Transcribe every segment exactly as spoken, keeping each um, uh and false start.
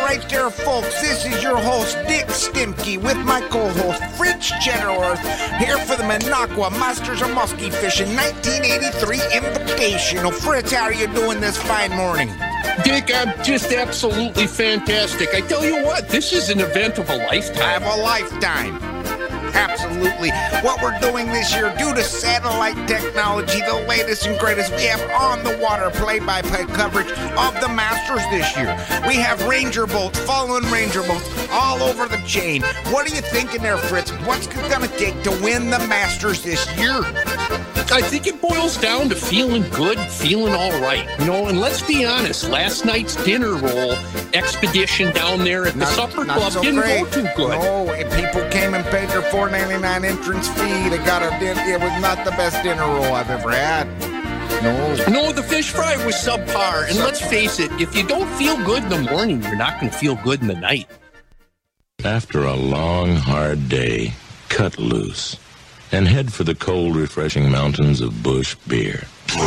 right there, folks. This is your host, Dick Stimke, with my co-host, Fritz Cheddarworth, here for the Minocqua Masters of Muskie Fishing nineteen eighty-three Invitational. Fritz, how are you doing this fine morning? Dick, I'm just absolutely fantastic. I tell you what, this is an event of a lifetime. Of a lifetime. Absolutely. What we're doing this year, due to satellite technology, the latest and greatest, we have on-the-water play-by-play coverage of the Masters this year. We have Ranger boats, fallen Ranger boats, all over the chain. What are you thinking there, Fritz? What's it going to take to win the Masters this year? I think it boils down to feeling good, feeling all right. You know, and let's be honest, last night's dinner roll expedition down there at the Not- supper not club so didn't great. go too good. No, and people came and paid their four ninety-nine entrance fee. They got a din- It was not the best dinner roll I've ever had. No. No, the fish fry was subpar. And let's face it, if you don't feel good in the morning, you're not going to feel good in the night. After a long, hard day, cut loose and head for the cold, refreshing mountains of Busch Beer.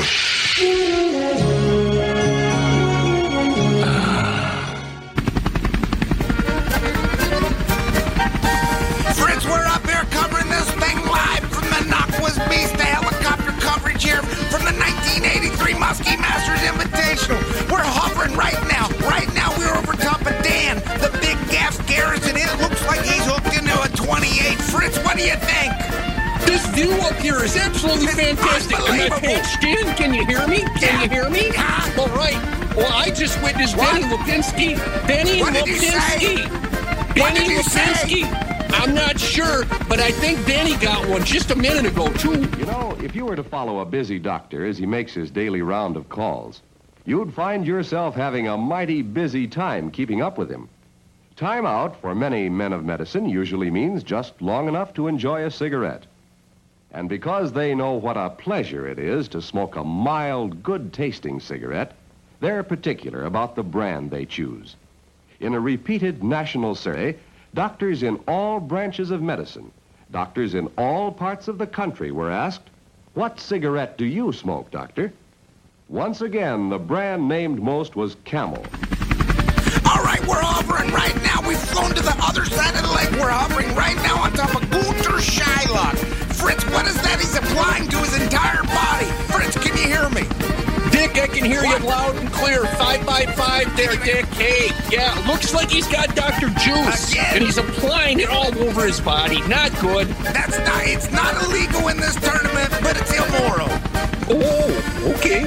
Fritz, we're up here covering this thing live from Minocqua's Beast, the helicopter coverage here from the nineteen eighty-three Muskie Masters Invitational. We're hovering right now. Right now, we're over top of Dan, the big Gaff Garrison. It looks like he's hooked into a twenty-eight. Fritz, what do you think? This view up here is absolutely It's fantastic. Am I unbelievable. pitched in? Can you hear me? Can Yeah. you hear me? Yeah. All right. Well, I just witnessed What? Benny Lipinski. Benny What did you Lipinski. say? Benny did you say? Lipinski. I'm not sure, but I think Benny got one just a minute ago, too. You know, if you were to follow a busy doctor as he makes his daily round of calls, you'd find yourself having a mighty busy time keeping up with him. Time out for many men of medicine usually means just long enough to enjoy a cigarette. And because they know what a pleasure it is to smoke a mild, good-tasting cigarette, they're particular about the brand they choose. In a repeated national survey, doctors in all branches of medicine, doctors in all parts of the country were asked, "What cigarette do you smoke, doctor?" Once again, the brand named most was Camel. All right, we're hovering right now. We've flown to the other side of the lake. We're hovering right now on top of Gunter Shylock. Fritz, what is that he's applying to his entire body? Fritz, can you hear me? Dick, I can hear What? you loud and clear. Five by five there, Dick. Hey, yeah, looks like he's got Doctor Juice. Again? And he's applying it all over his body. Not good. That's not, it's not illegal in this tournament, but it's immoral. Oh, okay.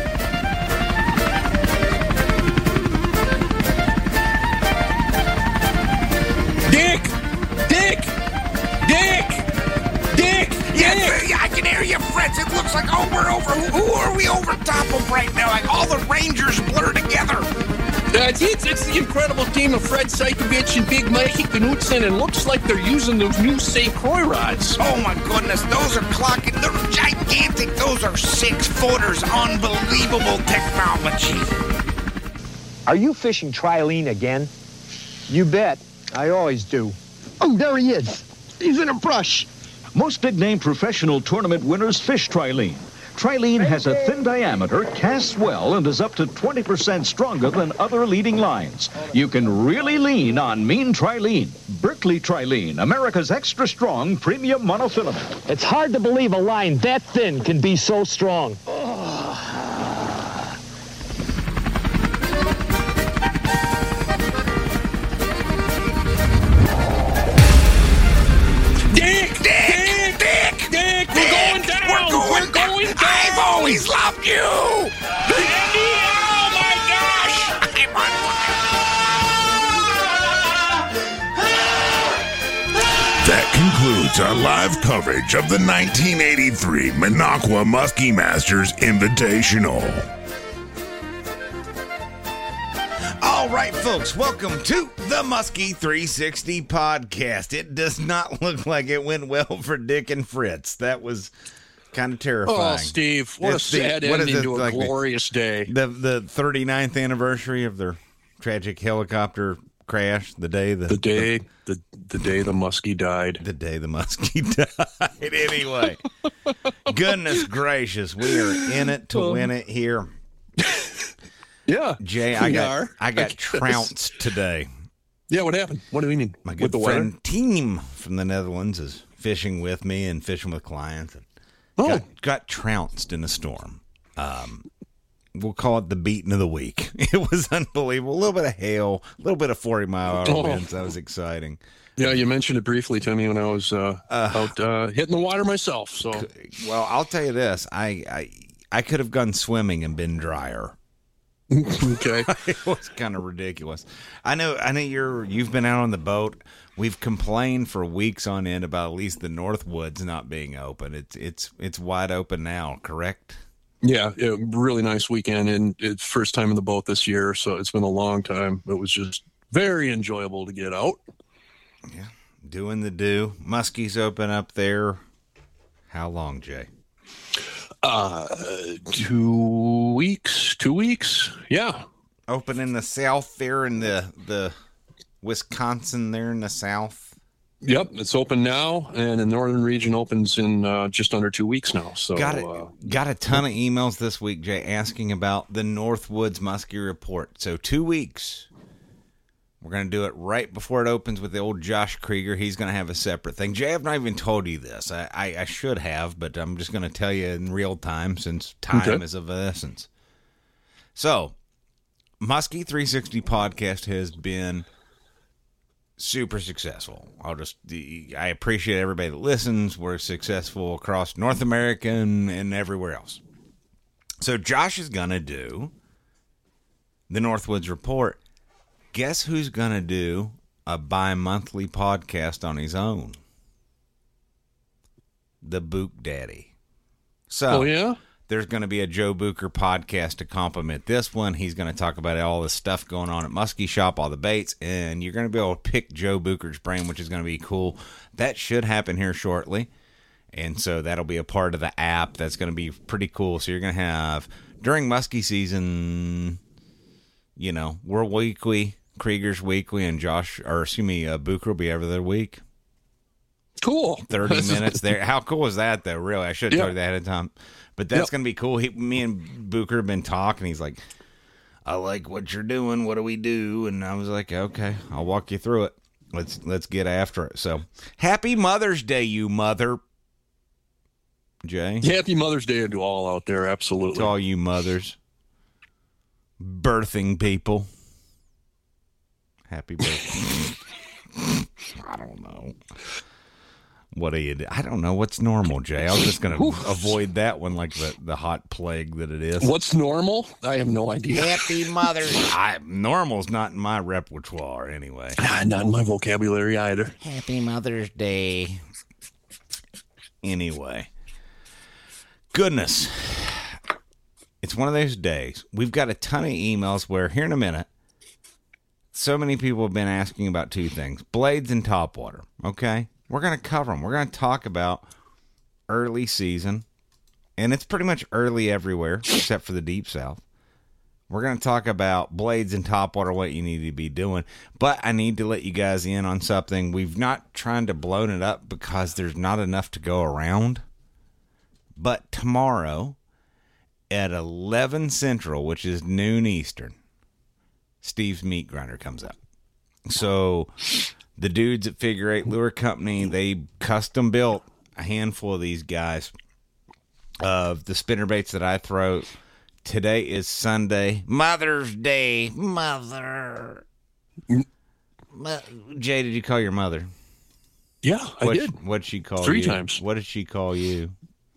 Dick! Dick! Dick! Dick! Yes, Dick! yeah, I can hear you, Fritz. It looks like, oh, we're over. Who, who are we over top of right now? Like all the Rangers blur together. Uh, it's, it's, it's the incredible team of Fred Seikovich and Big Mikey Knutson, and looks like they're using those new Saint Croix rods. Oh my goodness, those are clocking. They're gigantic. Those are six footers. Unbelievable technology. Are you fishing trilene again? You bet. I always do. Oh, there he is. He's in a brush. Most big-name professional tournament winners fish trilene. Trilene has a thin diameter, casts well, and is up to twenty percent stronger than other leading lines. You can really lean on mean trilene. Berkeley Trilene, America's extra strong premium monofilament. It's hard to believe a line that thin can be so strong. Dick! Dick! Dick! Dick! We're going down! We're going, We're going down! I've always loved you! Andy, oh my gosh! I'm on That concludes our live coverage of the nineteen eighty-three Minocqua Muskie Masters Invitational. All right, folks, welcome to the Muskie three sixty podcast. It does not look like it went well for Dick and Fritz. That was kind of terrifying. Oh, Steve, what It's a the- sad what is ending it, to a like the- glorious day. The the thirty-ninth anniversary of their tragic helicopter crash, the day the, The day, the the day the muskie died. the day the muskie died. Anyway, goodness gracious, we are in it to win it here. Yeah, Jay, I we got are, I got I guess. trounced today. Yeah, what happened? What do we mean? My With good the friend weather? Team from the Netherlands is fishing with me and fishing with clients. And Oh, got, got trounced in a storm. Um, we'll call it the beating of the week. It was unbelievable. A little bit of hail, a little bit of forty mile hour Oh. winds. That was exciting. yeah, you mentioned it briefly to me when I was uh, Uh, out uh, hitting the water myself. So Well, I'll tell you this. I I, I could have gone swimming and been drier. okay, It was kind of ridiculous. I know. I know you're. You've been out on the boat. We've complained for weeks on end about at least the North Woods not being open. It's it's it's wide open now. Correct? yeah, yeah, really nice weekend, and it's first time in the boat this year, so it's been a long time. It was just very enjoyable to get out. Yeah. Doing the do. Muskie's open up there. How long, Jay? Uh, two weeks, two weeks, yeah. Open in the south there in the the Wisconsin there in the south. Yep, it's open now, and the northern region opens in uh, just under two weeks now. So Got it. Uh, Got a ton of emails this week, Jay, asking about the Northwoods Muskie Report. So two weeks. We're going to do it right before it opens with the old Josh Krieger. He's going to have a separate thing. Jay, I've not even told you this. I, I, I should have, but I'm just going to tell you in real time since time Okay. is of essence. So, Muskie three sixty podcast has been super successful. I'll just, I appreciate everybody that listens. We're successful across North America and, and everywhere else. So, Josh is going to do the Northwoods Report. Guess who's going to do a bi-monthly podcast on his own? The Book Daddy. So, oh yeah, there's going to be a Joe Booker podcast to complement this one. He's going to talk about all the stuff going on at Muskie Shop, all the baits, and you're going to be able to pick Joe Booker's brain, which is going to be cool. That should happen here shortly, and so that'll be a part of the app. That's going to be pretty cool. So you're going to have, during Muskie season, you know, we're weekly, Krieger's weekly, and Josh, or excuse me, uh, Booker will be every other week. cool. thirty minutes there. How cool is that, though? Really, I should have Yeah. told you that ahead of time. But that's Yep. going to be cool. He, me and Booker have been talking. He's like, I like what you're doing. What do we do? And I was like, okay, I'll walk you through it. Let's let's get after it. So, happy Mother's Day, you mother. Jay? Happy Mother's Day to all out there. Absolutely. To all you mothers. Birthing people. Happy birthday. I don't know. What do you do? I don't know what's normal, Jay. I was just going to avoid that one like the, the hot plague that it is. What's normal? I have no idea. Happy Mother's Day. Normal's not in my repertoire anyway. Ah, not in my vocabulary either. Happy Mother's Day. Anyway. Goodness. It's one of those days. We've got a ton of emails where, here in a minute, so many people have been asking about two things. Blades and topwater, okay? We're going to cover them. We're going to talk about early season, and it's pretty much early everywhere except for the Deep South. We're going to talk about blades and topwater, what you need to be doing, but I need to let you guys in on something. We've not trying to blow it up because there's not enough to go around, but tomorrow at eleven Central, which is noon Eastern, Steve's Meat Grinder comes out. So the dudes at Figure Eight Lure Company, they custom built a handful of these guys of the spinnerbaits that I throw. Today is Sunday, Mother's Day. Mother. Mo- Jay, did you call your mother? Yeah, I What, did. What'd she call Three you? times. What did she call you?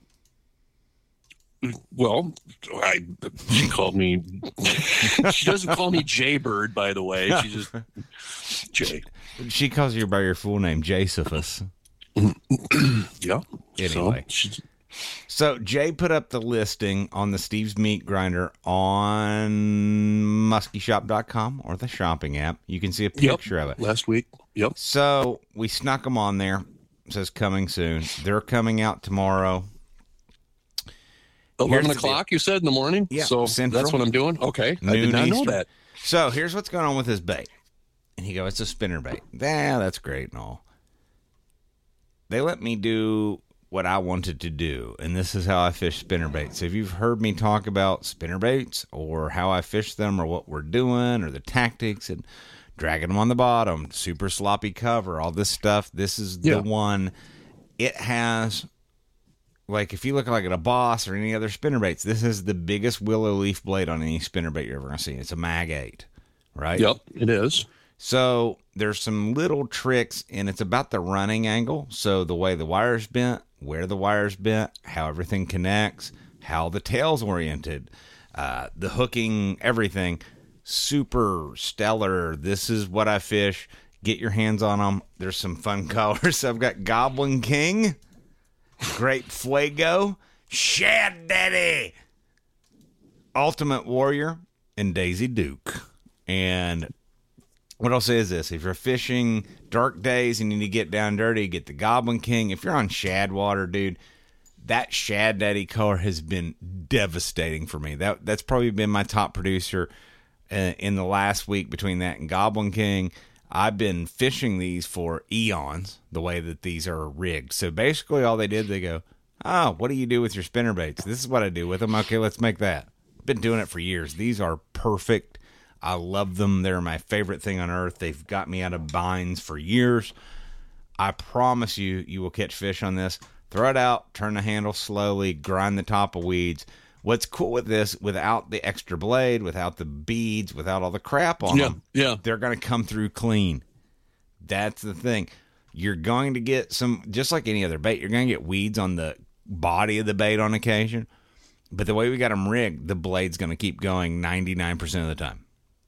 Well, I, she called me. She doesn't call me Jaybird, by the way. She just Jay. She calls you by your full name, Josephus. Yeah. Anyway. So, she's, So Jay put up the listing on the Steve's Meat Grinder on muskie shop dot com or the shopping app. You can see a picture yep, of it. last week. Yep. So we snuck them on there. It says coming soon. They're coming out tomorrow. Eleven Here's the o'clock. You said in the morning. Yeah, So Central. that's what I'm doing. Okay. I Noon did not know Eastern. that. So here's what's going on with his bait. And he goes, it's a spinner bait. Yeah, that's great and all. They let me do what I wanted to do, and this is how I fish spinner baits. If you've heard me talk about spinner baits or how I fish them or what we're doing or the tactics, and dragging them on the bottom, super sloppy cover, all this stuff. This is Yeah. the one. It has, like, if you look like at a Boss or any other spinnerbaits, this is the biggest willow leaf blade on any spinnerbait you're ever going to see. It's a Mag eight, right? Yep, it is. So there's some little tricks, and it's about the running angle. So the way the wire's bent, where the wire's bent, how everything connects, how the tail's oriented, uh, the hooking, everything. Super stellar. This is what I fish. Get your hands on them. There's some fun colors. I've got Goblin King, Great Fuego, Shad Daddy, Ultimate Warrior, and Daisy Duke. And what I'll say is this. If you're fishing dark days and you need to get down dirty, get the Goblin King. If you're on shad water, dude, that Shad Daddy color has been devastating for me. That That's probably been my top producer uh, in the last week between that and Goblin King. I've been fishing these for eons, the way that these are rigged. So basically all they did, they go, oh, what do you do with your spinnerbaits? This is what I do with them. Okay, let's make that. Been doing it for years. These are perfect. I love them. They're my favorite thing on earth. They've got me out of binds for years. I promise you, you will catch fish on this. Throw it out, turn the handle slowly, grind the top of weeds. What's cool with this, without the extra blade, without the beads, without all the crap on Yeah, them, yeah. they're going to come through clean. That's the thing. You're going to get some, just like any other bait, you're going to get weeds on the body of the bait on occasion. But the way we got them rigged, the blade's going to keep going ninety-nine percent of the time.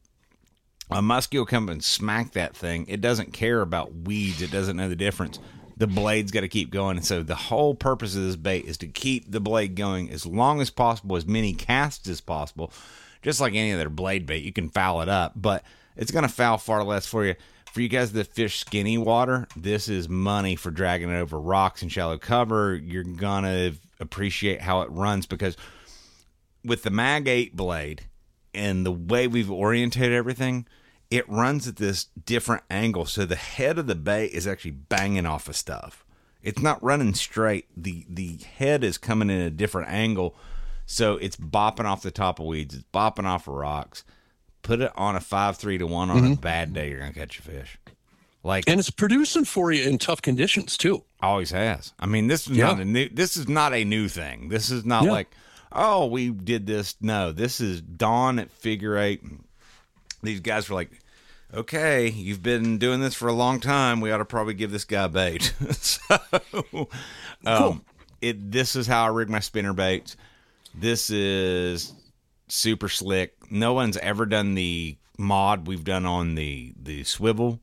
A muskie will come and smack that thing. It doesn't care about weeds. It doesn't know the difference. The blade's got to keep going. And so the whole purpose of this bait is to keep the blade going as long as possible, as many casts as possible. Just like any other blade bait, you can foul it up, but it's going to foul far less for you. For you guys that fish skinny water, this is money for dragging it over rocks and shallow cover. You're going to appreciate how it runs, because with the Mag eight blade and the way we've orientated everything, it runs at this different angle. So the head of the bait is actually banging off of stuff. It's not running straight. The the head is coming in a different angle. So it's bopping off the top of weeds. It's bopping off of rocks. Put it on a five three to one on mm-hmm. a bad day, you're going to catch a fish. Like, and it's producing for you in tough conditions too. Always has. I mean, this is yeah. not a new, this is not a new thing. This is not yeah. like, oh, we did this. No, this is dawn at figure eight. These guys were like, okay, you've been doing this for a long time. We ought to probably give this guy bait. so, um, cool. it, this is how I rig my spinner baits. This is super slick. No one's ever done the mod we've done on the, the swivel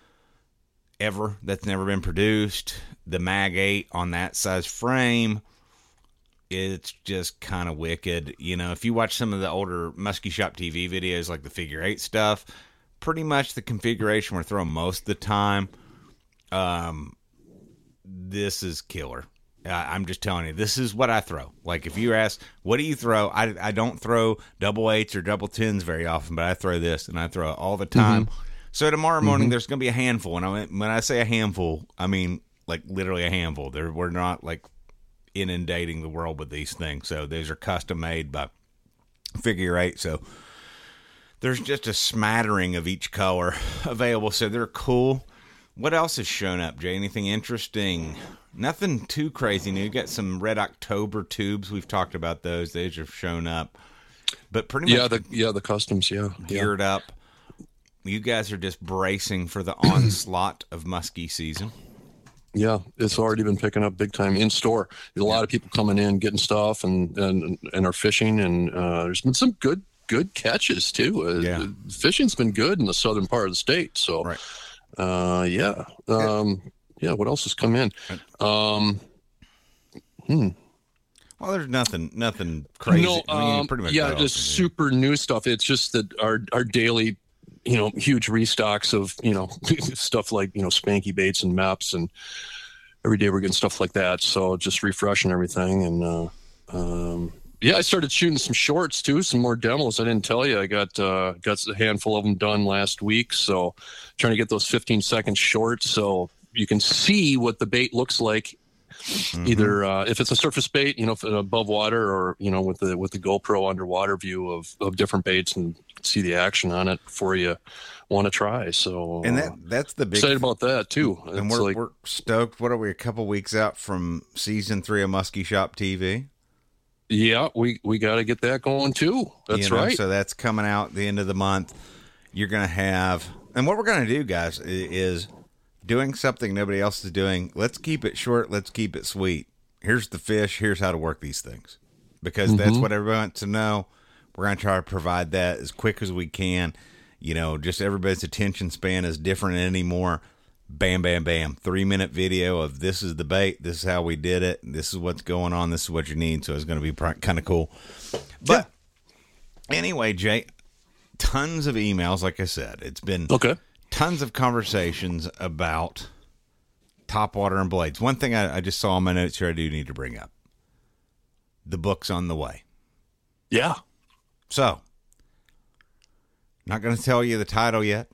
ever. That's never been produced. The Mag eight on that size frame, it's just kind of wicked. You know, if you watch some of the older Muskie Shop T V videos, like the figure eight stuff, pretty much the configuration we're throwing most of the time. Um, this is killer. I, I'm just telling you, this is what I throw. Like, if you ask, what do you throw? I, I don't throw double eights or double tens very often, but I throw this, and I throw it all the time. Mm-hmm. So tomorrow morning, mm-hmm. there's going to be a handful. And I, when I say a handful, I mean, like, literally a handful. There, we're not, like, inundating the world with these things. So these are custom made by figure eight. So there's just a smattering of each color available. So they're cool. What else has shown up, Jay? Anything interesting? Nothing too crazy new. You got some Red October tubes. We've talked about those. Those have shown up. But pretty much yeah, the yeah the customs, yeah. geared yeah. up. You guys are just bracing for the onslaught of muskie season. Yeah, it's already been picking up big time in store. There's a lot of people coming in, getting stuff, and and, and are fishing, and uh, there's been some good good catches too. Uh, yeah. Fishing's been good in the southern part of the state. So, right. uh, yeah, um, yeah. What else has come in? Um, hmm. Well, there's nothing, nothing crazy. No, I mean, um, pretty much yeah, just super new stuff. It's just that our our daily, you know, huge restocks of, you know, stuff like, you know, spanky baits and maps, and every day we're getting stuff like that. So just refreshing everything. And, uh, um, yeah, I started shooting some shorts too, some more demos. I didn't tell you, I got, uh, got a handful of them done last week. So trying to get those fifteen second shorts so you can see what the bait looks like mm-hmm. either uh, if it's a surface bait, you know, above water, or you know, with the with the GoPro underwater view of of different baits and see the action on it before you want to try. So and that that's the big excited about that too. And it's we're like, we're stoked. What are we? A couple weeks out from season three of Muskie Shop T V. Yeah, we we got to get that going too. That's you know, right. So that's coming out the end of the month. You're going to have, and what we're going to do, guys, is doing something nobody else is doing. Let's keep it short. Let's keep it sweet. Here's the fish. Here's how to work these things, because mm-hmm. that's what everybody wants to know. We're going to try to provide that as quick as we can. You know, just everybody's attention span is different anymore. Bam, bam, bam. Three minute video of this is the bait. This is how we did it. This is what's going on. This is what you need. So it's going to be kind of cool. But yeah. Anyway, Jay, tons of emails. Like I said, it's been okay. Tons of conversations about topwater and blades. One thing I, I just saw in my notes here I do need to bring up. The book's on the way. Yeah. So, not going to tell you the title yet.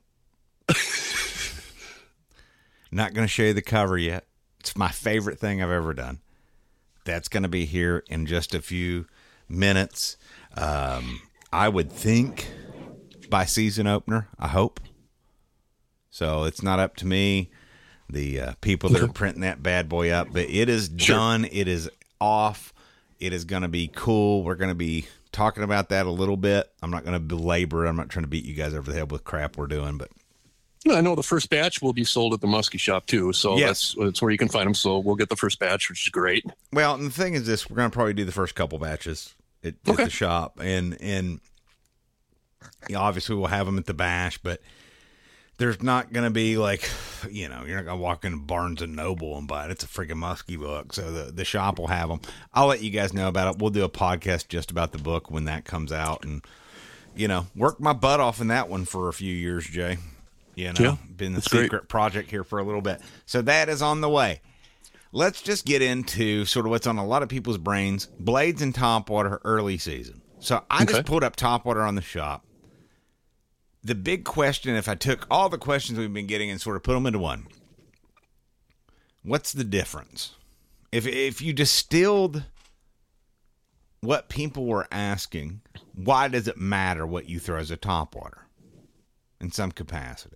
Not going to show you the cover yet. It's my favorite thing I've ever done. That's going to be here in just a few minutes. Um, I would think by season opener, I hope. So it's not up to me, the uh, people that are printing that bad boy up. But it is sure. done. It is off. It is going to be cool. We're going to be talking about that a little bit. I'm not going to belabor it. I'm not trying to beat you guys over the head with crap we're doing, but I know the first batch will be sold at the Muskie Shop too, so yes. that's that's where you can find them. So we'll get the first batch, which is great. Well, and the thing is this: we're going to probably do the first couple batches at, okay. at the shop, and and you know, obviously we'll have them at the bash, but there's not going to be like, you know, you're not going to walk into Barnes and Noble and buy it. It's a freaking Muskie book, so the the shop will have them. I'll let you guys know about it. We'll do a podcast just about the book when that comes out, and you know, work my butt off in that one for a few years, Jay. You know, yeah, been the secret great. project here for a little bit. So that is on the way. Let's just get into sort of what's on a lot of people's brains. Blades and topwater early season. So I okay. just pulled up topwater on the shop. The big question, if I took all the questions we've been getting and sort of put them into one, what's the difference? If if you distilled what people were asking, why does it matter what you throw as a topwater? In some capacity.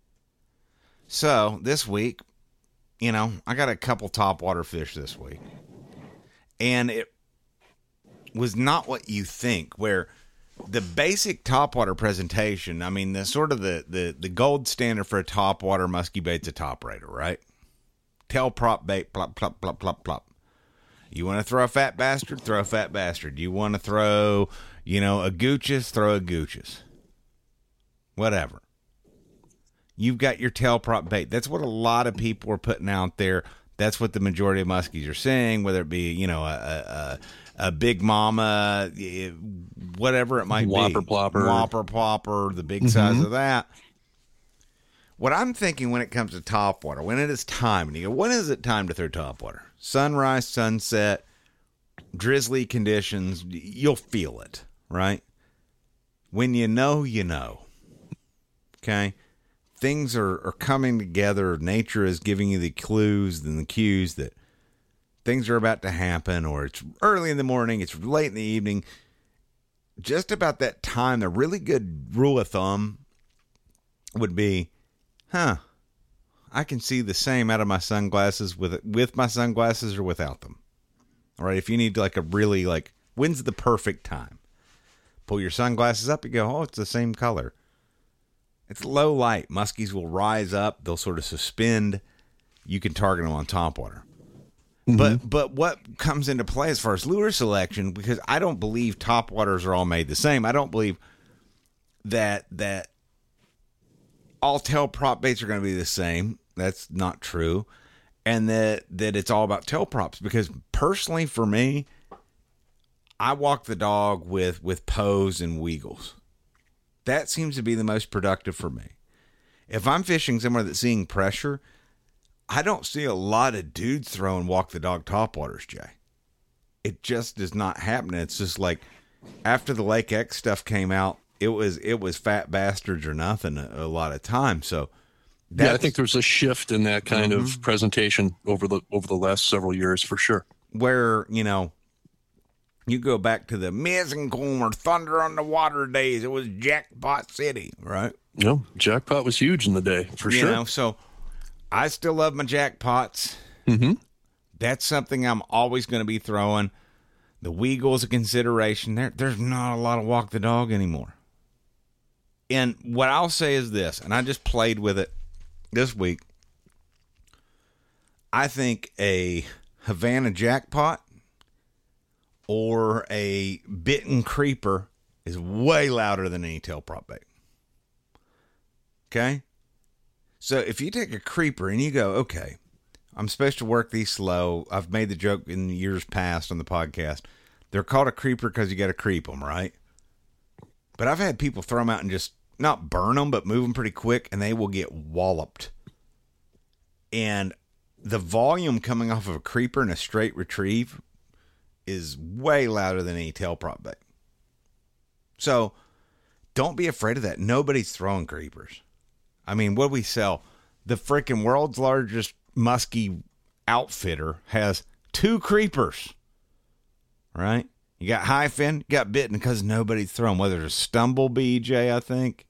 So this week, you know, I got a couple topwater fish this week. And it was not what you think, where the basic topwater presentation, I mean, the sort of the, the, the gold standard for a topwater muskie bait's a top raider, right? Tail prop bait, plop, plop, plop, plop, plop. You want to throw a fat bastard? Throw a fat bastard. You want to throw, you know, a goochus? Throw a goochus. Whatever. You've got your tail prop bait. That's what a lot of people are putting out there. That's what the majority of muskies are saying, whether it be, you know, a a, a big mama, whatever it might Whopper be. plopper. Whopper plopper, the big mm-hmm. size of that. What I'm thinking when it comes to topwater, when it is time, and you go, when is it time to throw topwater? Sunrise, sunset, drizzly conditions, you'll feel it, right? When you know, you know. Okay, things are, are coming together. Nature is giving you the clues and the cues that things are about to happen, or it's early in the morning, it's late in the evening. Just about that time, the really good rule of thumb would be, huh, I can see the same out of my sunglasses with with my sunglasses or without them. All right, if you need like a really like, when's the perfect time? Pull your sunglasses up, you go, oh, it's the same color. It's low light. Muskies will rise up. They'll sort of suspend. You can target them on topwater. Mm-hmm. But but what comes into play as far as lure selection, because I don't believe topwaters are all made the same. I don't believe that that all tail prop baits are going to be the same. That's not true. And that, that it's all about tail props. Because personally for me, I walk the dog with, with Poes and Weagles. That seems to be the most productive for me. If I'm fishing somewhere that's seeing pressure, I don't see a lot of dudes throwing walk the dog topwaters, Jay. It just is not happening. It's just like after the Lake X stuff came out, it was it was fat bastards or nothing a, a lot of times. So yeah, I think there's a shift in that kind Mhm. of presentation over the over the last several years for sure. Where, you know, you go back to the Mizzengorm or Thunder on the Water days, it was Jackpot City, right? No, jackpot was huge in the day for you sure. know, so I still love my jackpots. Mm-hmm. That's something I'm always going to be throwing. The Weagle's a consideration. There, there's not a lot of walk the dog anymore. And what I'll say is this, and I just played with it this week. I think a Havana jackpot or a bitten creeper is way louder than any tail prop bait. Okay? So if you take a creeper and you go, okay, I'm supposed to work these slow. I've made the joke in years past on the podcast. They're called a creeper because you got to creep them, right? But I've had people throw them out and just not burn them, but move them pretty quick, and they will get walloped. And the volume coming off of a creeper in a straight retrieve is way louder than any tail prop bait. So don't be afraid of that. Nobody's throwing creepers. I mean, what do we sell? The freaking world's largest muskie outfitter has two creepers, right? You got high fin, you got bitten because nobody's thrown, whether it's Stumble B J, I think.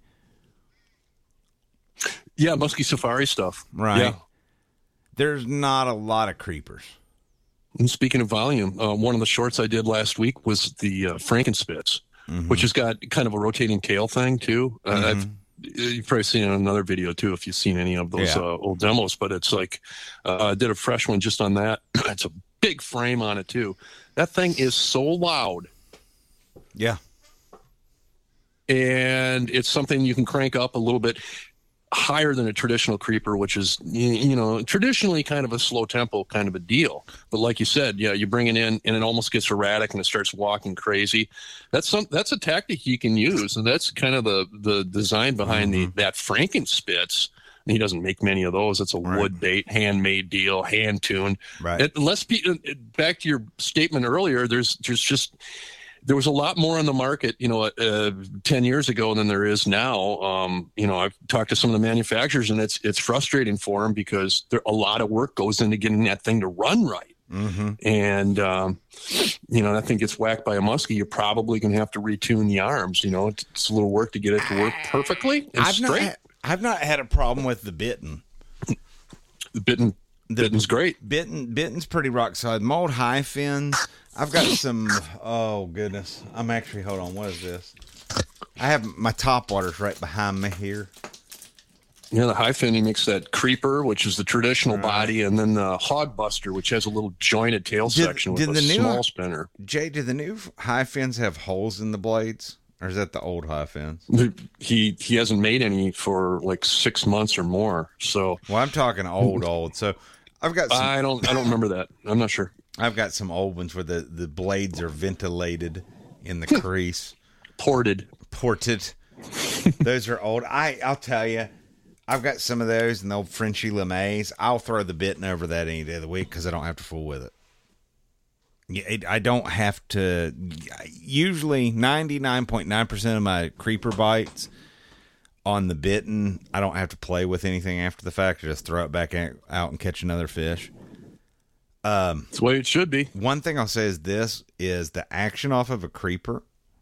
Yeah, musky safari stuff. Right. Yeah. There's not a lot of creepers. And speaking of volume, uh, one of the shorts I did last week was the uh, Frankenspitz, Mm-hmm. which has got kind of a rotating tail thing too. Uh, Mhm. I've You've probably seen it in another video too if you've seen any of those Yeah. uh, old demos, but it's like uh, I did a fresh one just on that. It's a big frame on it too. That thing is so loud, Yeah. and it's something you can crank up a little bit higher than a traditional creeper, which is, you, you know, traditionally kind of a slow tempo kind of a deal. But like you said, yeah, you bring it in and it almost gets erratic and it starts walking crazy. That's some, that's a tactic you can use. And that's kind of the, the design behind Mm-hmm. the, that Frankenspitz. And he doesn't make many of those. It's a Right. wood bait, handmade deal, hand tuned. Right. It, unless people, back to your statement earlier, there's, there's just, there was a lot more on the market, you know, uh, ten years ago than there is now. Um, you know, I've talked to some of the manufacturers, and it's it's frustrating for them because there a lot of work goes into getting that thing to run right. Mm-hmm. And um, you know, that thing gets whacked by a muskie, you're probably going to have to retune the arms. You know, it's, it's a little work to get it to work perfectly and I've straight. not, had, I've not had a problem with the bitten. The bitten, The- bitten's great. Bitten, bitten's pretty rock solid. Mold high fins. I've got some. Oh goodness, I'm actually. Hold on. What is this? I have my top waters right behind me here. Yeah, the high fin, he makes that creeper, which is the traditional body, and then the hog buster, which has a little jointed tail Did- section with did a the new- small spinner. Jay, do the new high fins have holes in the blades, or is that the old high fins? He he hasn't made any for like six months or more. So Well, I'm talking old, old. So I've got some, I don't I don't remember that. I'm not sure. I've got some old ones where the, the blades are ventilated in the crease, Ported. ported. Those are old. I I'll tell you, I've got some of those and the old Frenchy LeMays. I'll throw the bitten over that any day of the week because I don't have to fool with it. Yeah, it, I don't have to. Usually, ninety-nine point nine percent of my creeper bites on the bitten, I don't have to play with anything after the fact. I just throw it back out and catch another fish. Um, It's the way it should be. one thing I'll say is this is the action off of a creeper.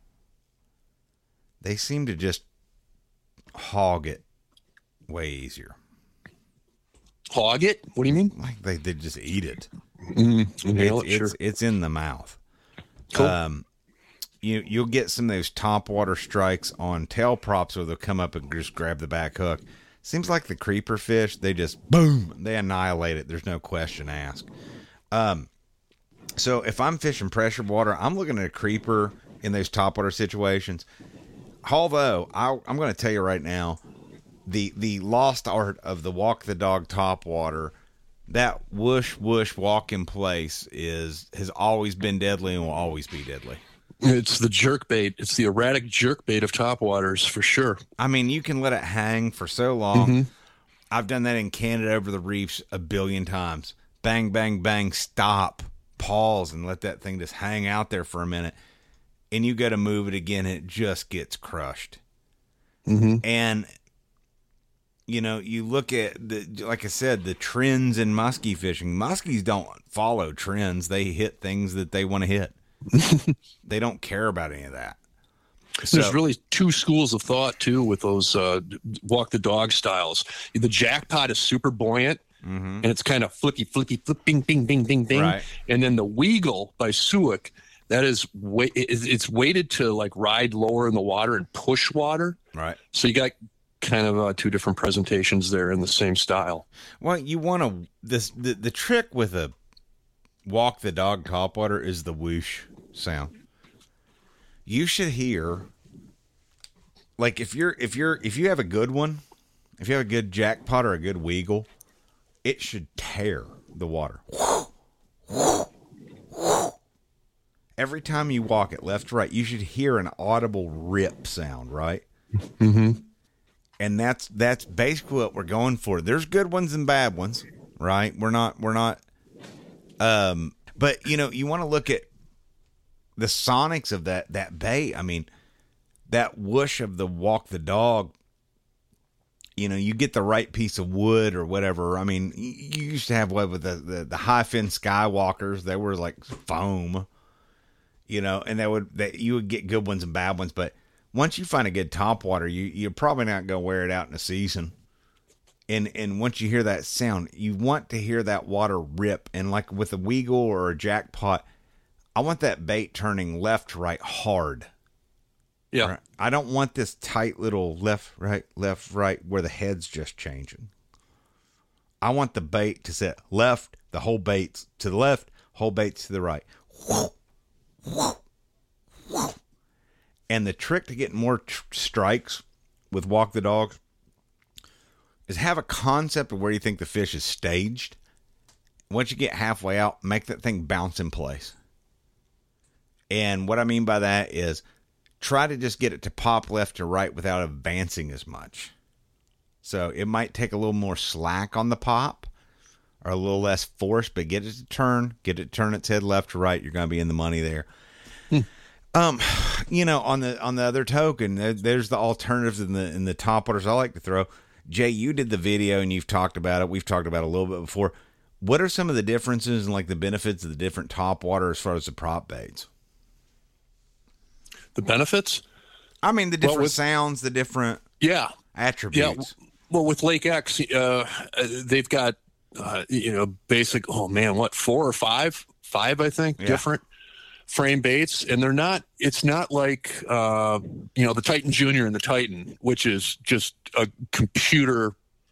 They seem to just hog it way easier. Hog it? What do you mean? Like they, they just eat it. Mm, inhale It's, it, sure. it's, it's in the mouth. Cool. Um, you, you'll get some of those top water strikes on tail props where they'll come up and just grab the back hook. Seems like the creeper fish, they just, boom, they annihilate it. There's no question asked. Um, so if I'm fishing pressure water, I'm looking at a creeper in those top water situations. Although, I, I'm going to tell you right now, the the lost art of the walk the dog top water, that whoosh whoosh walk in place is has always been deadly and will always be deadly. It's the jerk bait. It's the erratic jerk bait of topwaters for sure. I mean, you can let it hang for so long. I've done that in Canada over the reefs a billion times. Bang, bang, bang, stop, pause, and let that thing just hang out there for a minute. And you got to move it again, and it just gets crushed. Mm-hmm. And you know, you look at the, like I said, the trends in muskie fishing. Muskies don't follow trends. They hit things that they want to hit. They don't care about any of that. So, there's really two schools of thought too with those uh, walk the dog styles. The jackpot is super buoyant, mm-hmm. and it's kind of flicky, flicky, flip, bing, bing, bing, bing, bing. Right. And then the Weagle by Suick, that is wa- it's weighted to like ride lower in the water and push water. Right. So you got kind of uh, two different presentations there in the same style. Well, you want to this the, the trick with a walk the dog topwater is the whoosh sound. You should hear, like if you're if you're if you have a good one, if you have a good jackpot or a good Weagle, it should tear the water. Every time you walk it left to right, you should hear an audible rip sound, right? Mm-hmm. And that's that's basically what we're going for. There's good ones and bad ones, right? We're not we're not um but you know, you want to look at the sonics of that that bait. I mean, that whoosh of the walk the dog, you know, you get the right piece of wood or whatever. I mean, you used to have what with the, the, the high fin Skywalkers, they were like foam, you know, and that would that you would get good ones and bad ones, but once you find a good topwater, you you're probably not going to wear it out in a season. And and once you hear that sound, you want to hear that water rip. And like with a Weagle or a jackpot, I want that bait turning left to right hard. Yeah. Right? I don't want this tight little left, right, left, right where the head's just changing. I want the bait to set left, the whole bait's to the left, whole bait's to the right. And the trick to getting more tr- strikes with walk the dog is have a concept of where you think the fish is staged. Once you get halfway out, make that thing bounce in place. And what I mean by that is try to just get it to pop left to right without advancing as much. So it might take a little more slack on the pop or a little less force, but get it to turn, get it to turn its head left to right. You're going to be in the money there. Hmm. Um, you know, on the on the other token, there, there's the alternatives in the in the topwaters I like to throw. Jay, you did the video and you've talked about it. We've talked about it a little bit before. What are some of the differences and like the benefits of the different topwater as far as the prop baits? The benefits? I mean, the different well, with, sounds, the different yeah attributes. Yeah. Well, with Lake X, uh, they've got uh, you know basic. Oh man, what four or five? Five, I think, yeah. different frame baits, and they're not. It's not like uh, you know the Titan Junior and the Titan, which is just a computer.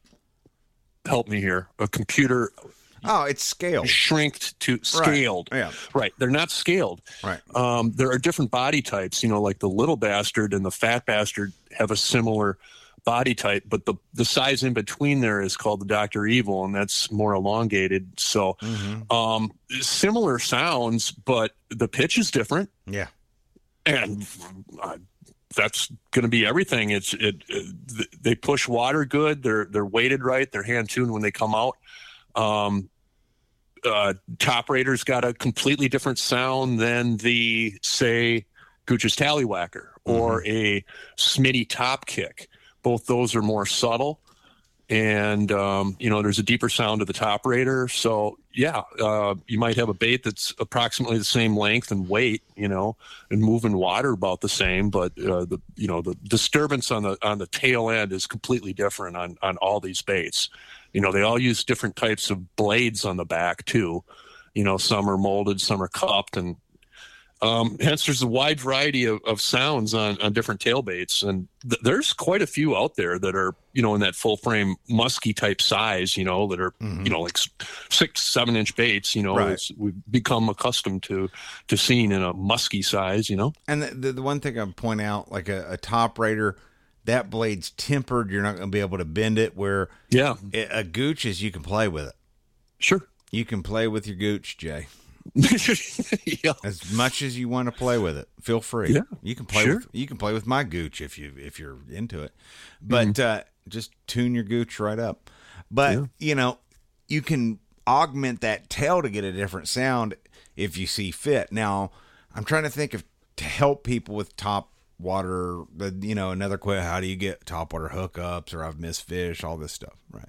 Help me here, a computer. Oh, it's scaled. Shrinked to scaled. Right. Yeah. Right. They're not scaled. Right. Um, there are different body types, you know, like the little bastard and the fat bastard have a similar body type, but the, the size in between there is called the Doctor Evil, and that's more elongated. So mm-hmm. um, similar sounds, but the pitch is different. Yeah. And uh, that's going to be everything. It's it, it. They push water good. They're they're weighted right. They're hand tuned when they come out. Um, uh, Top Raider's got a completely different sound than the, say, Gooch's Tallywhacker or mm-hmm. a Smitty Top Kick. Both those are more subtle, and um, you know, there's a deeper sound to the Top Raider. So yeah, uh, you might have a bait that's approximately the same length and weight, you know, and moving water about the same, but uh, the you know the disturbance on the on the tail end is completely different on on all these baits. You know, they all use different types of blades on the back too. You know, some are molded, some are cupped, and um, hence there's a wide variety of, of sounds on, on different tail baits. And th- there's quite a few out there that are, you know, in that full frame musky type size, you know, that are, mm-hmm. you know, like six, seven inch baits, you know, right. it's, we've become accustomed to, to seeing in a musky size, you know. And the, the, the one thing I point out, like a, a Top Raider, that blade's tempered. You're not going to be able to bend it, where yeah, a Gooch is you can play with it. Sure. You can play with your Gooch, Jay. Yeah. As much as you want to play with it, feel free. Yeah, you can play. Sure. With, you can play with my Gooch if you if you're into it, but mm-hmm. uh, just tune your Gooch right up. But yeah. you know, you can augment that tail to get a different sound if you see fit. Now, I'm trying to think of to help people with top water, the you know, another question, how do you get topwater hookups, or I've missed fish, all this stuff, right?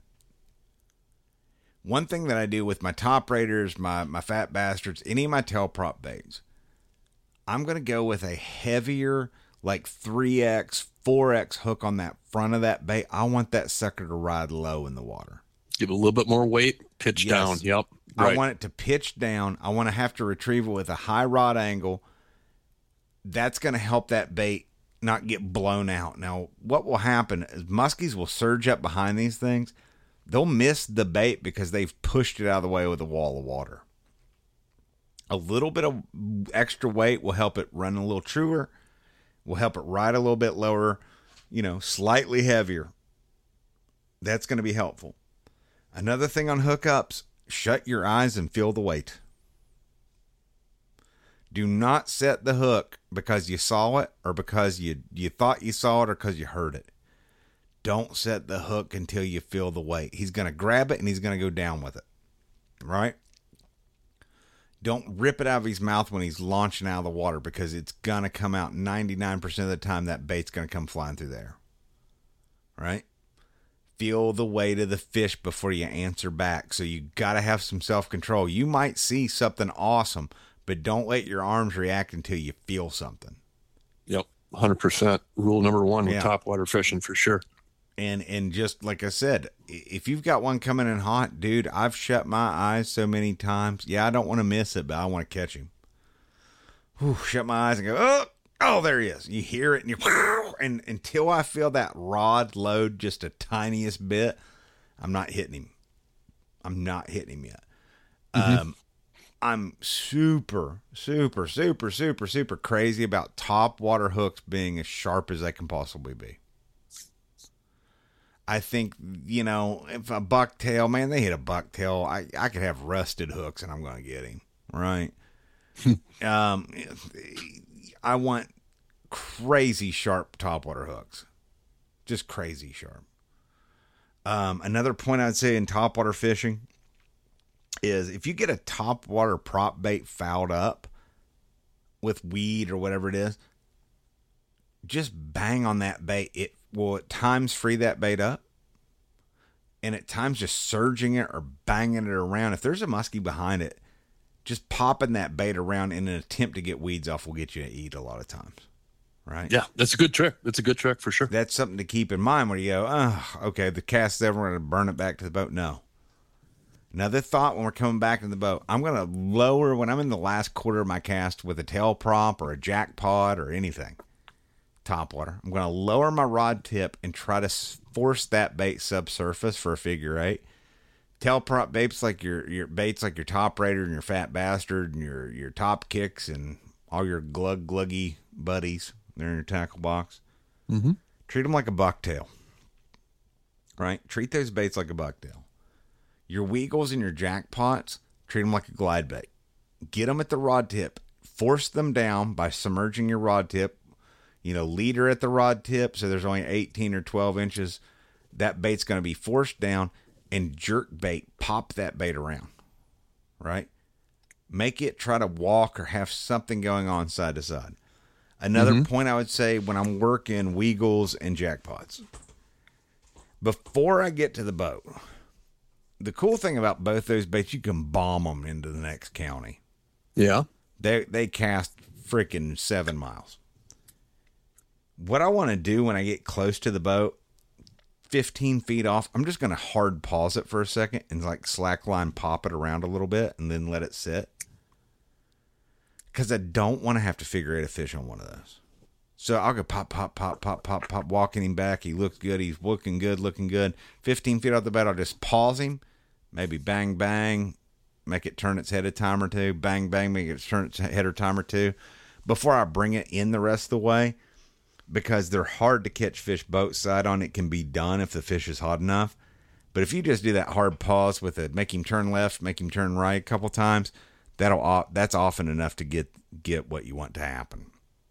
One thing that I do with my top raters, my, my fat bastards, any of my tail prop baits, I'm going to go with a heavier, like three X, four X hook on that front of that bait. I want that sucker to ride low in the water. Give it a little bit more weight, pitch Yes. down. Yep. Right. I want it to pitch down. I want to have to retrieve it with a high rod angle. That's going to help that bait not get blown out. Now, what will happen is muskies will surge up behind these things. They'll miss the bait because they've pushed it out of the way with a wall of water. A little bit of extra weight will help it run a little truer, will help it ride a little bit lower, you know, slightly heavier. That's going to be helpful. Another thing on hookups, shut your eyes and feel the weight. Do not set the hook because you saw it or because you, you thought you saw it or because you heard it. Don't set the hook until you feel the weight. He's going to grab it and he's going to go down with it. Right? Don't rip it out of his mouth when he's launching out of the water because it's going to come out ninety-nine percent of the time. That bait's going to come flying through there. Right? Feel the weight of the fish before you answer back. So you got to have some self-control. You might see something awesome, but don't let your arms react until you feel something. Yep, one hundred percent. Rule number one with Yeah. topwater fishing for sure. And and just like I said, if you've got one coming in hot, dude, I've shut my eyes so many times. Yeah, I don't want to miss it, but I want to catch him. Whew, shut my eyes and go, oh, oh, there he is. You hear it, and you and until I feel that rod load just a tiniest bit, I'm not hitting him. I'm not hitting him yet. Mm-hmm. Um, I'm super, super, super, super, super crazy about top water hooks being as sharp as they can possibly be. I think, you know, if a bucktail, man, they hit a bucktail, I, I could have rusted hooks and I'm going to get him, right? um, I want crazy sharp topwater hooks. Just crazy sharp. Um, another point I'd say in topwater fishing is if you get a topwater prop bait fouled up with weed or whatever it is, just bang on that bait. It will at times free that bait up, and at times just surging it or banging it around. If there's a muskie behind it, just popping that bait around in an attempt to get weeds off will get you to eat a lot of times, right? Yeah, that's a good trick. That's a good trick for sure. That's something to keep in mind when you go, oh, okay, the cast's ever going to burn it back to the boat. No. Another thought when we're coming back to the boat, I'm going to lower, when I'm in the last quarter of my cast with a tail prop or a jackpot or anything, topwater, I'm going to lower my rod tip and try to force that bait subsurface for a figure eight. Tail prop baits like your your baits like your top raider and your fat bastard and your your top kicks and all your glug gluggy buddies. They're in your tackle box. Mm-hmm. Treat them like a bucktail. Right? Treat those baits like a bucktail. Your Weagles and your jackpots, treat them like a glide bait. Get them at the rod tip. Force them down by submerging your rod tip. You know, leader at the rod tip, so there's only eighteen or twelve inches. That bait's going to be forced down, and jerk bait. Pop that bait around. Right? Make it try to walk or have something going on side to side. Another mm-hmm. point I would say when I'm working Weagles and jackpots. Before I get to the boat, the cool thing about both those baits, you can bomb them into the next county. Yeah. They they cast freaking seven miles. What I want to do when I get close to the boat, fifteen feet off, I'm just going to hard pause it for a second and like slack line pop it around a little bit and then let it sit. Because I don't want to have to figure out a fish on one of those. So I'll go pop, pop, pop, pop, pop, pop, walking him back. He looks good. He's looking good, looking good. fifteen feet off the boat, I'll just pause him. Maybe bang, bang. Make it turn its head a time or two. Bang, bang. Make it turn its head a time or two. Before I bring it in the rest of the way. Because they're hard to catch fish boat side on. It can be done if the fish is hot enough. But if you just do that hard pause with it, make him turn left, make him turn right a couple times, that'll that's often enough to get get what you want to happen.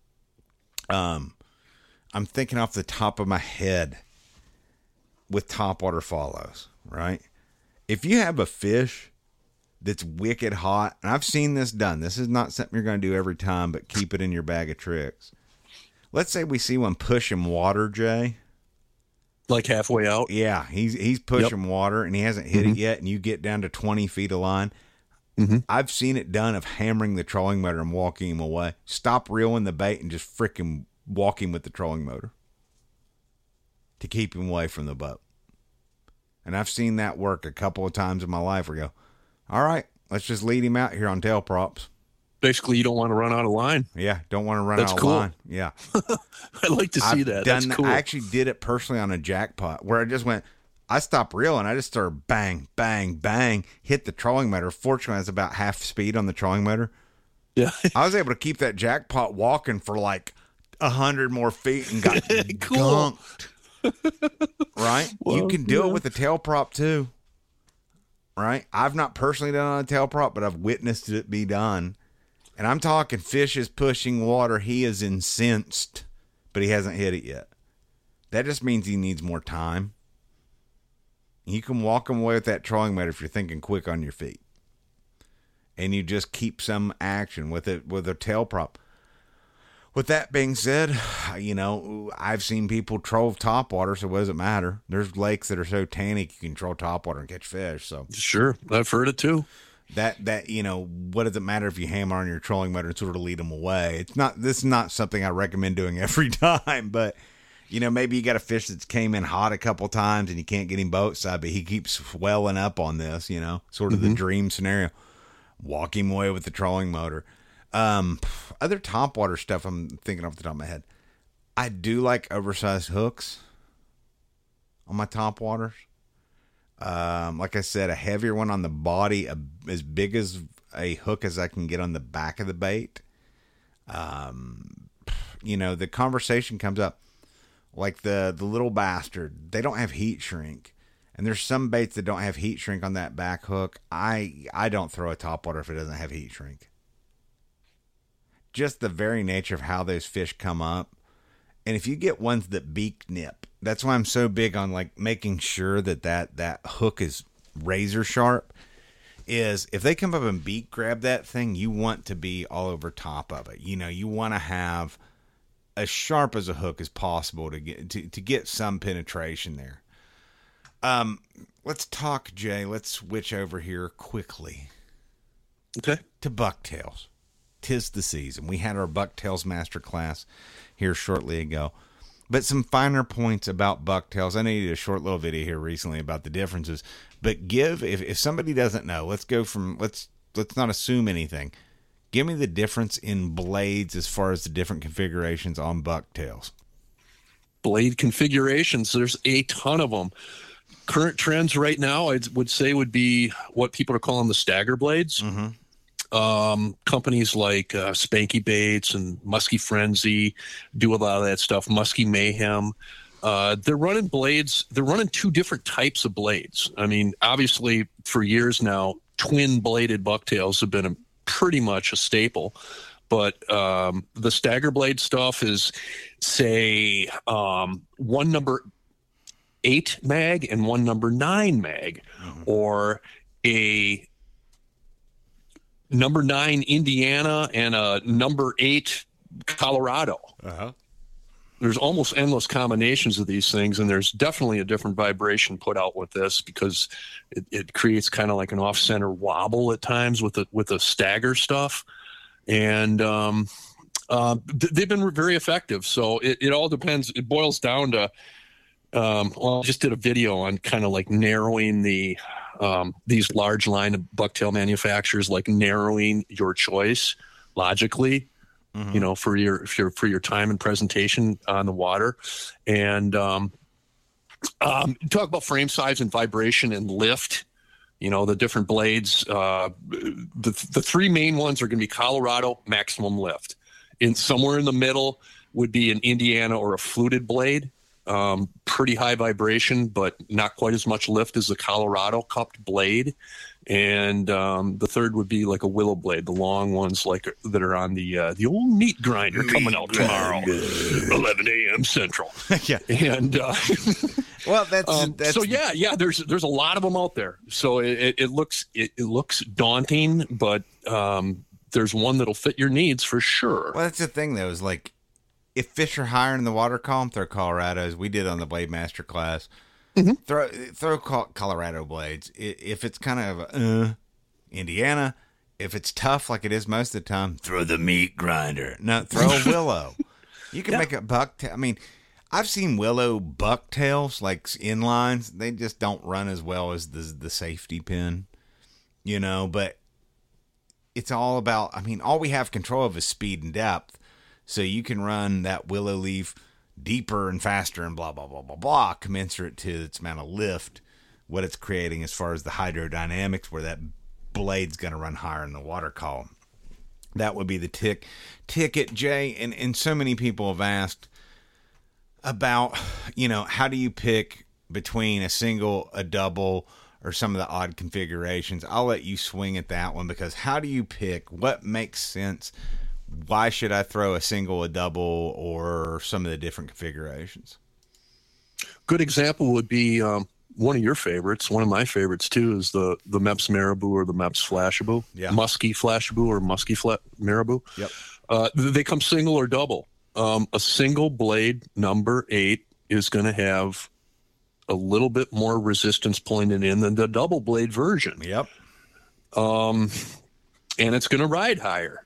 Um, I'm thinking off the top of my head with topwater follows, right? If you have a fish that's wicked hot, and I've seen this done. This is not something you're going to do every time, but keep it in your bag of tricks. let's say we see one pushing water, Jay. Like halfway out? Yeah, he's he's pushing yep. water, and he hasn't hit mm-hmm. it yet, and you get down to twenty feet of line. Mm-hmm. I've seen it done of hammering the trolling motor and walking him away. Stop reeling the bait and just freaking walk him with the trolling motor to keep him away from the boat. And I've seen that work a couple of times in my life where I go, all right, let's just lead him out here on tail props. Basically, you don't want to run out of line. Yeah, don't want to run That's out cool. of line. Yeah. I like to see I've that. Done That's that. cool. I actually did it personally on a jackpot where I just went, I stopped reeling. I just started bang, bang, bang, hit the trolling motor. Fortunately, I was about half speed on the trolling motor. Yeah. I was able to keep that jackpot walking for like a hundred more feet and got cool. dunked. Right? Well, you can do yeah. it with a tail prop too. Right? I've not personally done it on a tail prop, but I've witnessed it be done. And I'm talking fish is pushing water. He is incensed, but he hasn't hit it yet. That just means he needs more time. You can walk him away with that trolling motor if you're thinking quick on your feet. And you just keep some action with it with a tail prop. With that being said, you know, I've seen people troll topwater, so what does it matter? There's lakes that are so tannic you can troll topwater and catch fish. So sure, I've heard it too. That that you know, what does it matter if you hammer on your trolling motor and sort of lead them away? It's not. This is not something I recommend doing every time, but you know, maybe you got a fish that's came in hot a couple times and you can't get him boat side, but he keeps swelling up on this. You know, sort of mm-hmm. the dream scenario. Walk him away with the trolling motor. Um, other topwater stuff I'm thinking off the top of my head. I do like oversized hooks on my topwaters. Um, like I said, a heavier one on the body, a, as big as a hook as I can get on the back of the bait. Um, you know, the conversation comes up like the, the little bastard. They don't have heat shrink. And there's some baits that don't have heat shrink on that back hook. I, I don't throw a topwater if it doesn't have heat shrink. Just the very nature of how those fish come up. And if you get ones that beak nip, that's why I'm so big on like making sure that that, that hook is razor sharp, is if they come up and beak grab that thing, you want to be all over top of it. You know, you want to have as sharp as a hook as possible to get, to, to get some penetration there. Um, let's talk, Jay. Let's switch over here quickly. Okay. To bucktails. 'Tis the season. We had our bucktails masterclass here shortly ago. But some finer points about bucktails. I know you did a short little video here recently about the differences. But give, if, if somebody doesn't know, let's go from, let's let's not assume anything. Give me the difference in blades as far as the different configurations on bucktails. Blade configurations, there's a ton of them. Current trends right now, I would say, would be what people are calling the stagger blades. Mm-hmm. Um, companies like uh, Spanky Baits and Musky Frenzy do a lot of that stuff. Musky Mayhem. Uh, they're running blades. They're running two different types of blades. I mean, obviously, for years now, twin-bladed bucktails have been a, pretty much a staple. But um, the stagger blade stuff is, say, um, one number eight mag and one number nine mag, mm-hmm. or a number nine Indiana and a number eight Colorado. Uh-huh. There's almost endless combinations of these things, and there's definitely a different vibration put out with this because it, it creates kind of like an off-center wobble at times with the with the stagger stuff, and um, uh, th- they've been very effective. So it, it all depends. It boils down to um, well, I just did a video on kind of like narrowing the um, these large line of bucktail manufacturers, like narrowing your choice logically. Mm-hmm. You know, for your, for your for your time and presentation on the water, and um, um, talk about frame size and vibration and lift. You know, the different blades. Uh, the the three main ones are going to be Colorado maximum lift. In somewhere in the middle would be an Indiana or a fluted blade. Um, pretty high vibration, but not quite as much lift as the Colorado cupped blade. And um, the third would be like a willow blade, the long ones like that are on the uh, the old meat grinder meat coming out tomorrow, eleven a.m. Central. Yeah, and uh, well, that's, um, that's so yeah, yeah. There's there's a lot of them out there. So it, it, it looks it, it looks daunting, but um, there's one that'll fit your needs for sure. Well, that's the thing though, is like if fish are higher in the water column, throw Colorados. We did on the Blade Master class. Mm-hmm. Throw throw Colorado blades. If it's kind of uh, Indiana, if it's tough like it is most of the time, throw the meat grinder. No, throw a willow. You can yeah. make a bucktail. I mean, I've seen willow bucktails like inlines. They just don't run as well as the the safety pin, you know. But it's all about. I mean, all we have control of is speed and depth. So you can run that willow leaf deeper and faster and blah, blah, blah, blah, blah, commensurate to its amount of lift, what it's creating as far as the hydrodynamics, where that blade's going to run higher in the water column. That would be the tick ticket, Jay. And, and so many people have asked about, you know, how do you pick between a single, a double, or some of the odd configurations? I'll let you swing at that one, because how do you pick what makes sense? Why should I throw a single, a double, or some of the different configurations? Good example would be um, one of your favorites. One of my favorites, too, is the, the Mepps Marabou or the Mepps Flashabou. Yeah. Muskie Flashabou or Muskie Fla- Marabou. Yep. Uh, they come single or double. Um, a single blade number eight is going to have a little bit more resistance pointed in than the double blade version. Yep. Um, and it's going to ride higher.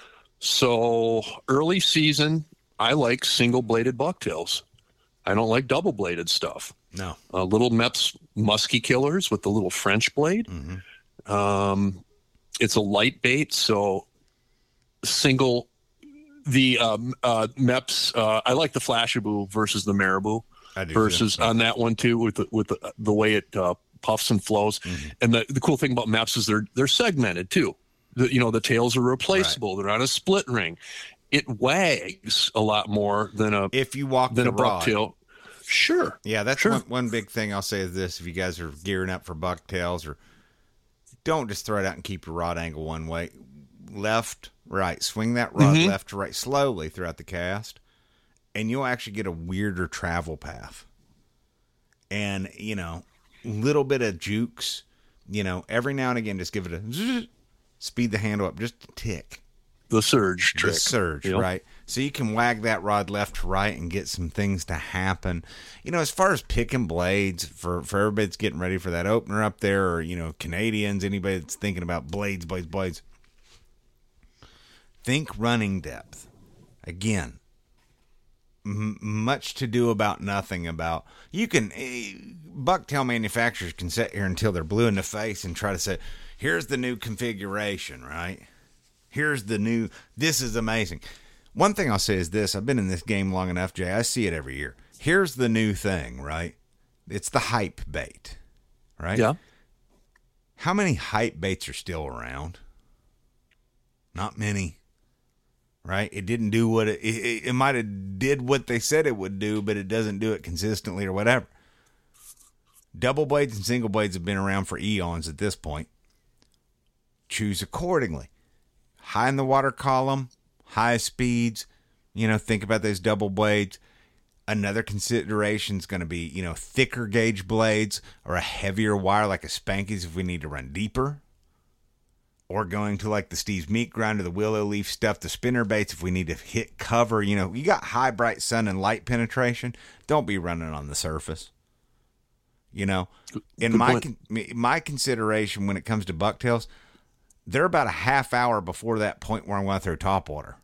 So early season, I like single-bladed bucktails. I don't like double-bladed stuff. No. Uh, little Mepps Muskie Killers with the little French blade. Mm-hmm. Um, it's a light bait, so single. The um, uh, Mepps, uh, I like the Flashabou versus the Marabou. I do versus too. On that one too, with the, with the, the way it uh, puffs and flows. Mm-hmm. And the, the cool thing about Mepps is they're they're segmented too. The, you know, the tails are replaceable. Right. They're on a split ring. It wags a lot more than a if you walk than the a rod. bucktail. Sure. Yeah, that's sure. one, one big thing I'll say is this: if you guys are gearing up for bucktails, or don't just throw it out and keep your rod angle one way, left, right. Swing that rod mm-hmm. left to right slowly throughout the cast, and you'll actually get a weirder travel path. And you know, little bit of jukes. You know, every now and again, just give it a zzz, speed the handle up just a tick. The surge trick. The surge, yep. Right? So you can wag that rod left to right and get some things to happen. You know, as far as picking blades, for, for everybody that's getting ready for that opener up there, or, you know, Canadians, anybody that's thinking about blades, blades, blades, think running depth. Again, m- much to do about nothing about. You can, eh, bucktail manufacturers can sit here until they're blue in the face and try to say, here's the new configuration, right? Here's the new, this is amazing. One thing I'll say is this, I've been in this game long enough, Jay, I see it every year. Here's the new thing, right? It's the hype bait, right? Yeah. How many hype baits are still around? Not many, right? It didn't do what it, it, it might have did what they said it would do, but it doesn't do it consistently or whatever. Double blades and single blades have been around for eons at this point. Choose accordingly. High in the water column, high speeds, you know, think about those double blades. Another consideration is going to be, you know, thicker gauge blades or a heavier wire like a Spanky's if we need to run deeper. Or going to like the Steve's Meat Grinder, the willow leaf stuff, the spinner baits if we need to hit cover. You know, you got high, bright sun and light penetration. Don't be running on the surface. You know, in Good my con- my consideration when it comes to bucktails, they're about a half hour before that point where I'm going to throw topwater.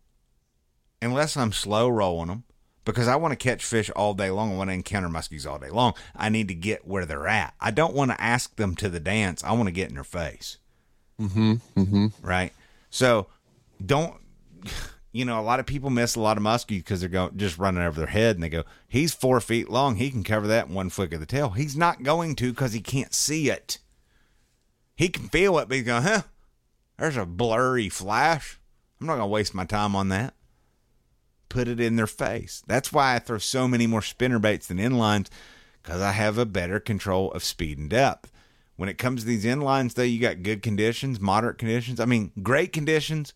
Unless I'm slow rolling them, because I want to catch fish all day long. I want to encounter muskies all day long. I need to get where they're at. I don't want to ask them to the dance. I want to get in their face. Mm-hmm. Mm-hmm. Right? So don't, you know, a lot of people miss a lot of muskies because they're going, just running over their head, and they go, he's four feet long. He can cover that in one flick of the tail. He's not going to because he can't see it. He can feel it, but he's going, huh? There's a blurry flash. I'm not going to waste my time on that. Put it in their face. That's why I throw so many more spinner baits than inlines, because I have a better control of speed and depth. When it comes to these inlines, though, you got good conditions, moderate conditions. I mean, great conditions,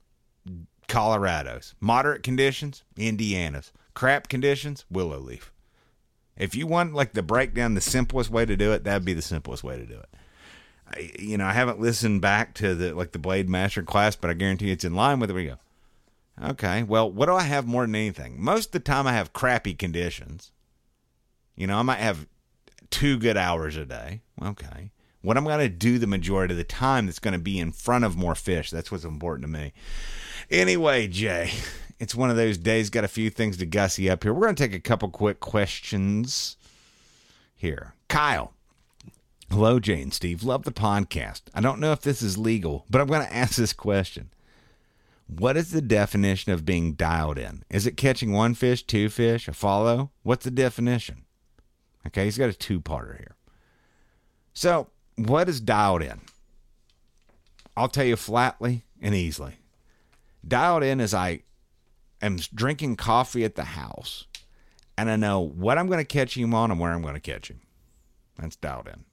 Colorados. Moderate conditions, Indianas. Crap conditions, willow leaf. If you want like the breakdown, the simplest way to do it, that'd be the simplest way to do it. I, you know, I haven't listened back to the like the Blade Master class, but I guarantee it's in line with it. We go. Okay. Well, what do I have more than anything? Most of the time I have crappy conditions. You know, I might have two good hours a day. Okay. What I'm going to do the majority of the time that's going to be in front of more fish. That's what's important to me. Anyway, Jay, it's one of those days. Got a few things to gussy up here. We're going to take a couple quick questions here. Kyle. Hello, Jay and Steve. Love the podcast. I don't know if this is legal, but I'm going to ask this question. What is the definition of being dialed in? Is it catching one fish, two fish, a follow? What's the definition? Okay, he's got a two-parter here. So, what is dialed in? I'll tell you flatly and easily. Dialed in is I am drinking coffee at the house, and I know what I'm going to catch him on and where I'm going to catch him. That's dialed in.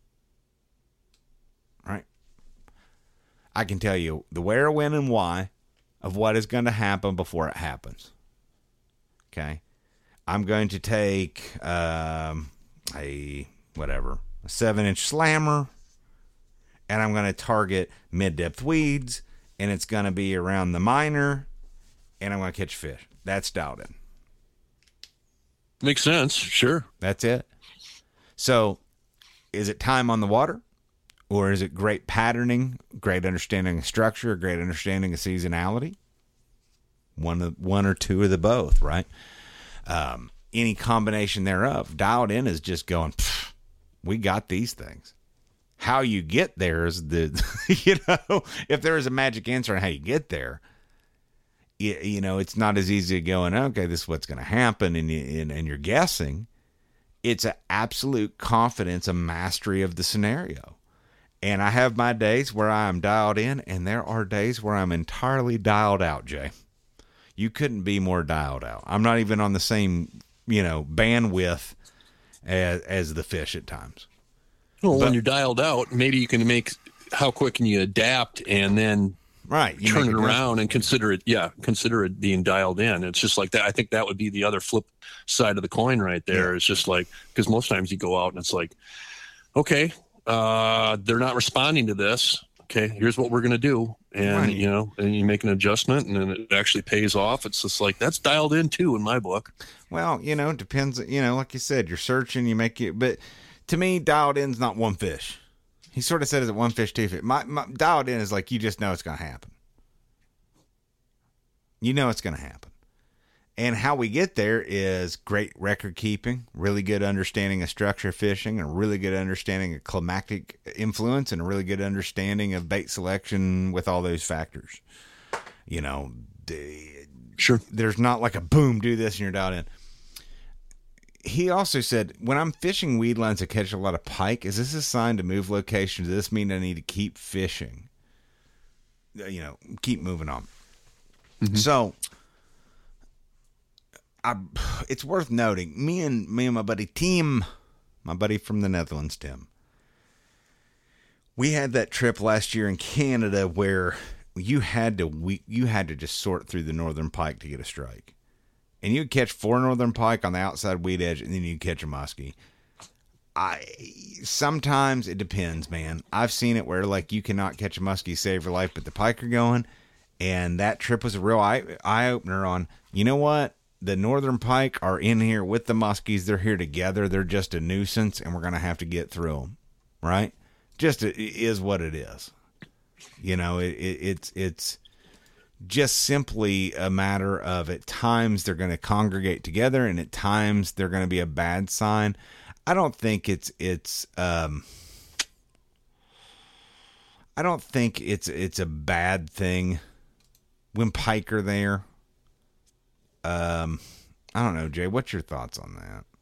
Right? I can tell you the where, when, and why of what is going to happen before it happens. Okay? I'm going to take um, a, whatever, a seven-inch slammer, and I'm going to target mid-depth weeds, and it's going to be around the minor, and I'm going to catch fish. That's dialed in. Makes sense, sure. That's it. So, is it time on the water? Or is it great patterning, great understanding of structure, great understanding of seasonality? One of, one or two of the both, right? Um, any combination thereof. Dialed in is just going, we got these things. How you get there is the, you know, if there is a magic answer on how you get there, you, you know, it's not as easy going, okay, this is what's going to happen, and, and, and you're guessing. It's an absolute confidence, a mastery of the scenario. And I have my days where I am dialed in, and there are days where I'm entirely dialed out, Jay. You couldn't be more dialed out. I'm not even on the same, you know, bandwidth as, as the fish at times. Well, But- when you're dialed out, maybe you can make, how quick can you adapt and then Right. you turn make it a around and consider it, yeah, consider it being dialed in. It's just like that. I think that would be the other flip side of the coin right there. Yeah. It's just like, because most times you go out and it's like, okay, uh, they're not responding to this. Okay, here's what we're going to do. And, Right. you know, and you make an adjustment and then it actually pays off. It's just like, that's dialed in too in my book. Well, you know, it depends. You know, like you said, you're searching, you make it. But to me, dialed in's not one fish. He sort of said it's one fish, two fish. My, my dialed in is like you just know it's going to happen. You know it's going to happen. And how we get there is great record keeping, really good understanding of structure fishing, a really good understanding of climatic influence, and a really good understanding of bait selection with all those factors. You know, the, Sure. there's not like a boom, do this, and you're dialed in. He also said, when I'm fishing weed lines to catch a lot of pike, is this a sign to move location? Does this mean I need to keep fishing? You know, keep moving on. Mm-hmm. So, I, it's worth noting, me and me and my buddy Tim, my buddy from the Netherlands, Tim, we had that trip last year in Canada where you had to we, you had to just sort through the northern pike to get a strike. And you'd catch four northern pike on the outside weed edge, and then you'd catch a muskie. I sometimes it depends, man. I've seen it where like you cannot catch a muskie, save your life, but the pike are going. And that trip was a real eye eye opener on, you know what? The northern pike are in here with the muskies. They're here together. They're just a nuisance, and we're going to have to get through them, right? Just it is what it is. You know, it, it, it's it's just simply a matter of at times they're going to congregate together, and at times they're going to be a bad sign. I don't think it's it's um, I don't think it's it's a bad thing when pike are there. Um, I don't know, Jay. What's your thoughts on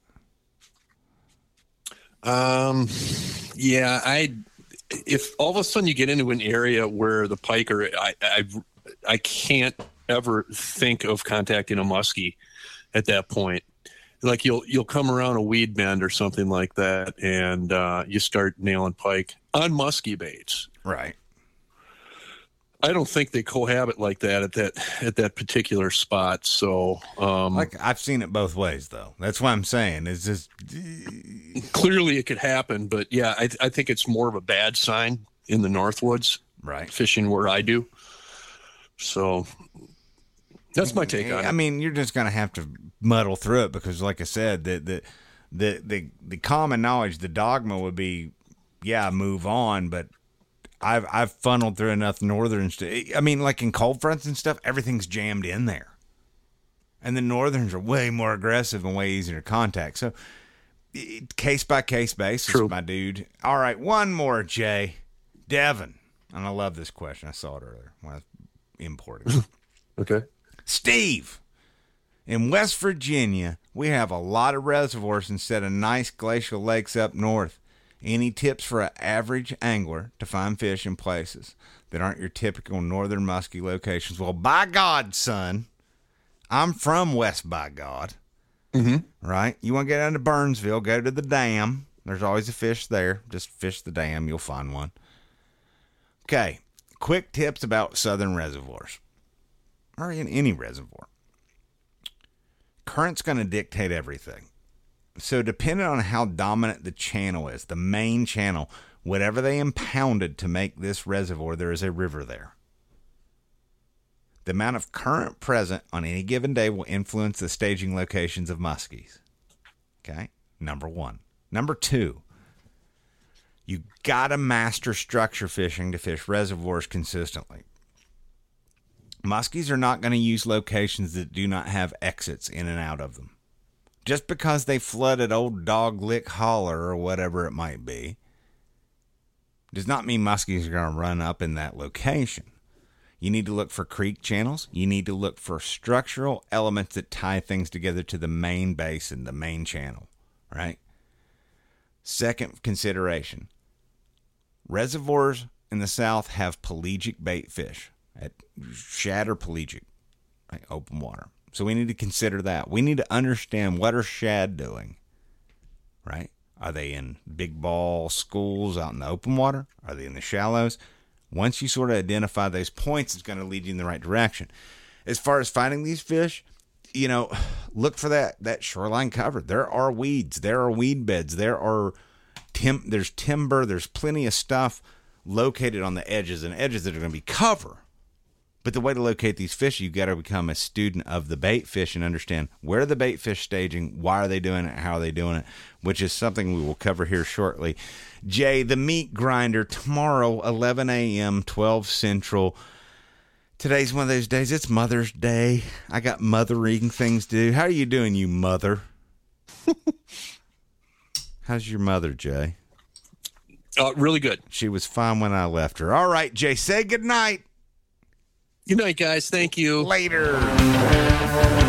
that? Um, yeah, I, if all of a sudden you get into an area where the pike are, I, I, I can't ever think of contacting a muskie at that point. Like you'll, you'll come around a weed bend or something like that, and uh, you start nailing pike on muskie baits. Right. I don't think they cohabit like that at that at that particular spot. So, um, like I've seen it both ways, though. That's what I'm saying. It's just clearly it could happen, but yeah, I, I think it's more of a bad sign in the Northwoods, right? Fishing where I do. So, That's my take on it. I mean, you're just going to have to muddle through it because, like I said, the, the the the the common knowledge, the dogma would be, yeah, move on. But I've I've funneled through enough northerns to, I mean, like in cold fronts and stuff, everything's jammed in there, and the northerns are way more aggressive and way easier to contact. So, it, case by case basis, True. my dude. All right, one more, Jay, Devin, and I love this question. I saw it earlier when I was importing. Okay. Steve, in West Virginia, we have a lot of reservoirs instead of nice glacial lakes up north. Any tips for an average angler to find fish in places that aren't your typical northern musky locations? Well, by God, son, I'm from West by God. Mm-hmm. Right? You want to get down to Burnsville, go to the dam. There's always a fish there. Just fish the dam. You'll find one. Okay. Quick tips about southern reservoirs. Or in any reservoir. Current's going to dictate everything. So depending on how dominant the channel is, the main channel, whatever they impounded to make this reservoir, there is a river there. The amount of current present on any given day will influence the staging locations of muskies. Okay, number one. Number two, you got to master structure fishing to fish reservoirs consistently. Muskies are not going to use locations that do not have exits in and out of them. Just because they flooded Old Dog Lick Holler or whatever it might be, does not mean muskies are going to run up in that location. You need to look for creek channels. You need to look for structural elements that tie things together to the main basin, the main channel, right? Second consideration, reservoirs in the south have pelagic bait fish. At shad or pelagic, right? Open water. So we need to consider that. We need to understand what are shad doing, right? Are they in big ball schools out in the open water? Are they in the shallows? Once you sort of identify those points, it's going to lead you in the right direction. As far as finding these fish, you know, look for that that shoreline cover. There are weeds. There are weed beds. There are tim- There's timber. There's plenty of stuff located on the edges and edges that are going to be cover. But the way to locate these fish, you've got to become a student of the bait fish and understand where are the bait fish staging, why are they doing it, how are they doing it, which is something we will cover here shortly. Jay, the meat grinder, tomorrow, eleven a.m., twelve Central. Today's one of those days. It's Mother's Day. I got mothering things to do. How are you doing, you mother? How's your mother, Jay? Uh, really good. She was fine when I left her. All right, Jay, say goodnight. Good night, guys. Thank you. Later.